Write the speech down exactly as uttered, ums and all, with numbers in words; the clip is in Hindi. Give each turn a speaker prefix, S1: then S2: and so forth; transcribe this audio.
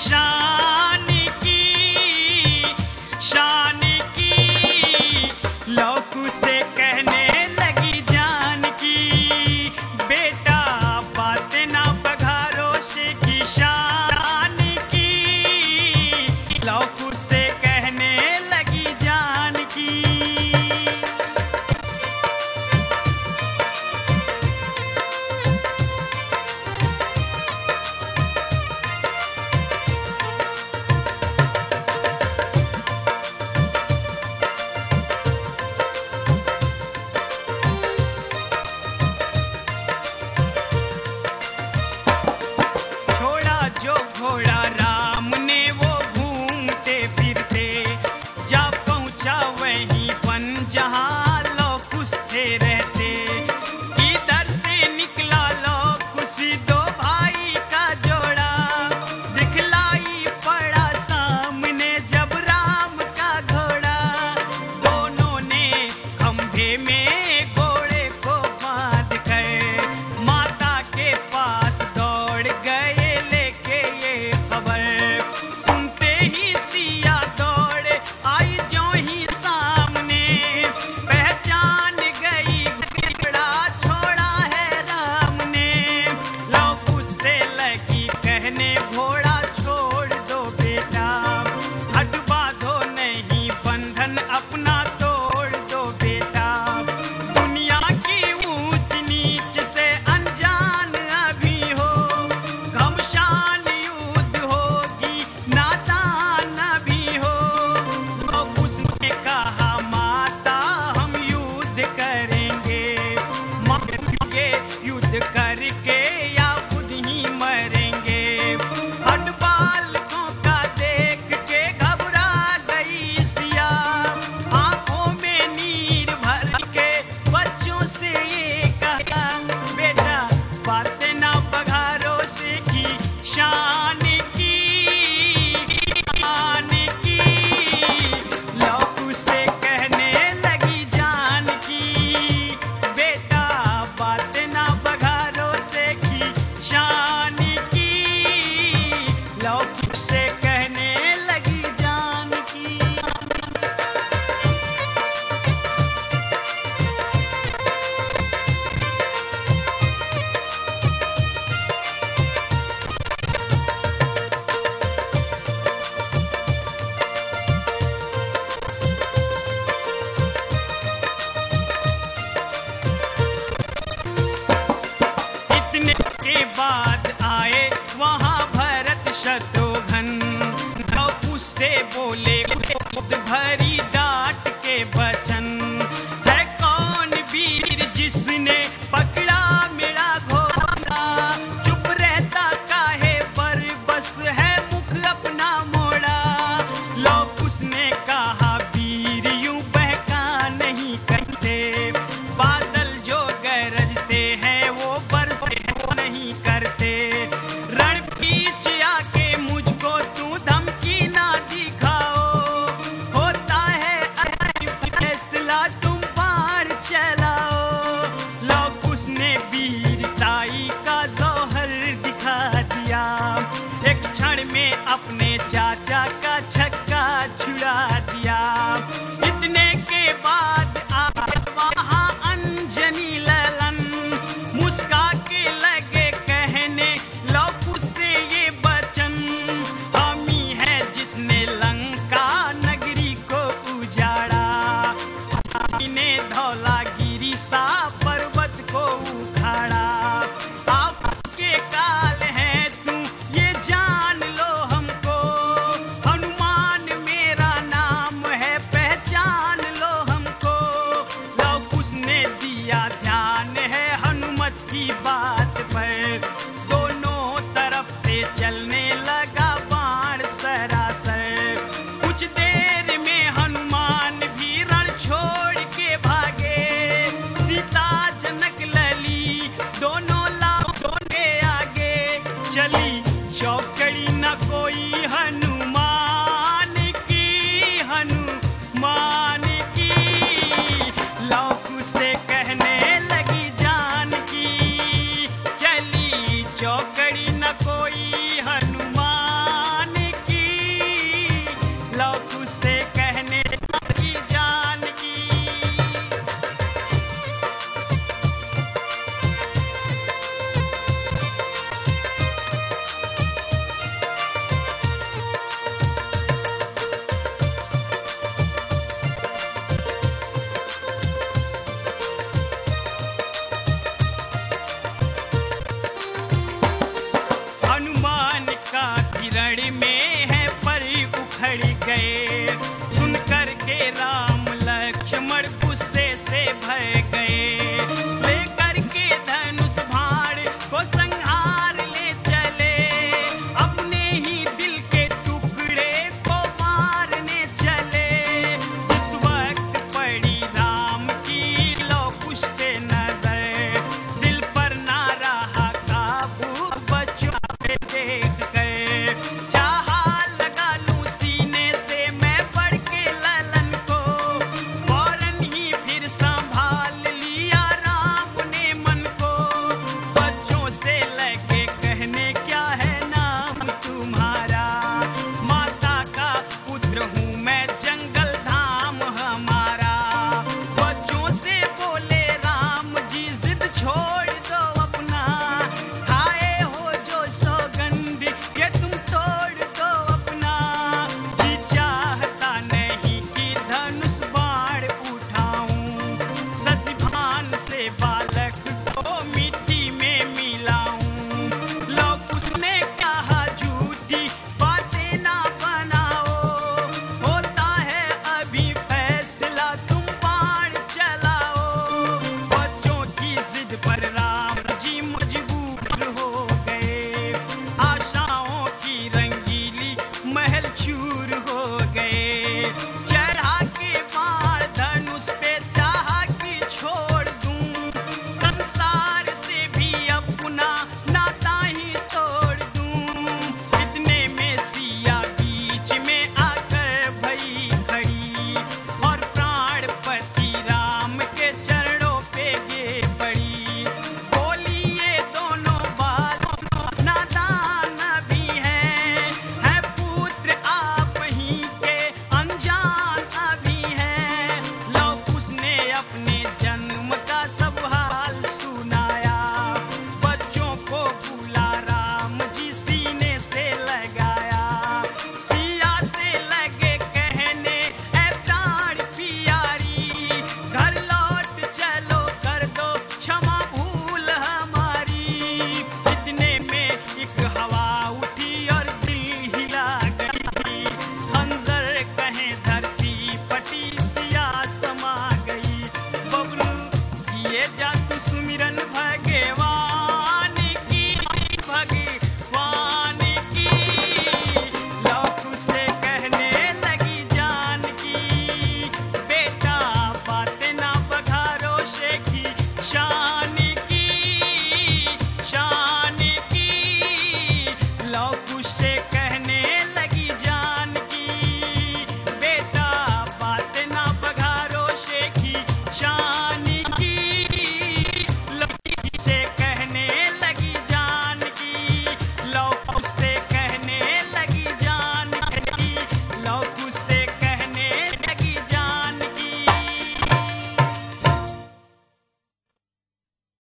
S1: शान की, शान की। लौकू से कहने लगी जान की, बेटा बात ना बघारो से की शान की। लौकू से कहने लगी जान की। घोड़ा राम ने वो घूमते फिरते, जा पहुंचा वहीं वन जहां लौकुश थे रहते। इधर से निकला लौकुश दो भाई का जोड़ा, दिखलाई पड़ा सामने जब राम का घोड़ा। दोनों ने खंभे में घोड़े को बांध कर माता के पास दौड़ गए। सुनते ही सिया दौड़ आई जो ही सामने, पहचान गई घोड़ा छोड़ा है राम ने। लौकुश से लगी कहने घोड़ा छोड़ दो बेटा, हट बांधो नहीं बंधन अपना तोड़ दो बेटा। दुनिया की ऊंच नीच से अनजान अभी हो, घमशान युद्ध होगी नादान भी हो। लौकुश ने कहा माता हम युद्ध करेंगे, मरेंगे युद्ध करके या खुद ही मरेंगे। हट बालकों का देख के घबरा गई सिया, आंखों में नीर भर के बच्चों से ये कहा, बेटा बात ना बघारो से की शान की, शान की। लौकू से कहने लगी जान की, बेटा बात ना बघारो से की शान की। लौकू से कहने लगी जान की। इतने के बाद आए वहां भरत शत्रुघ्न, लौकू से बोले खुद भरी डांट के वचन। है कौन वीर जिसने पकड़ा मेरा घोड़ा, चुप रहता काहे पर बस है मुख अपना मोड़ा। लौकुश ने कहा वीर यूं बहका नहीं करते, बादल जो गरजते हैं वो बरसे नहीं करते। रण बीच आके मुझको तू धमकी ना दिखाओ, होता है फैसला तुम पार चलाओ। लौकुश ने वीरताई का जौहर दिखा दिया, एक क्षण में अपने चाचा का छक्का छुड़ा दिया। इतने के बाद आए वहां अंजनी ललन, मुस्का के लगे कहने लौकुश से ये वचन। हम ही है जिसने लंका नगरी को उजाड़ा, ने धौलागिरी सा पर्वत को उखाड़ा। आपके काल है तू ये जान लो हमको, हनुमान मेरा नाम है पहचान लो हमको। लौकुश ने दिया ध्यान है हनुमत की बात पर, दोनों तरफ से चलने लगा बाण सरासर। कुछ देर में हनुमान भी रण छोड़ के भागे, सीता जनक लली दोनों लाओ के आगे। चली चौकड़ी न कोई हनुमान की, हनुमान की। लौकुश से कहने लगी जान की, चली चौकड़ी न कोई हनुमान बढ़ गए। सुन कर के राम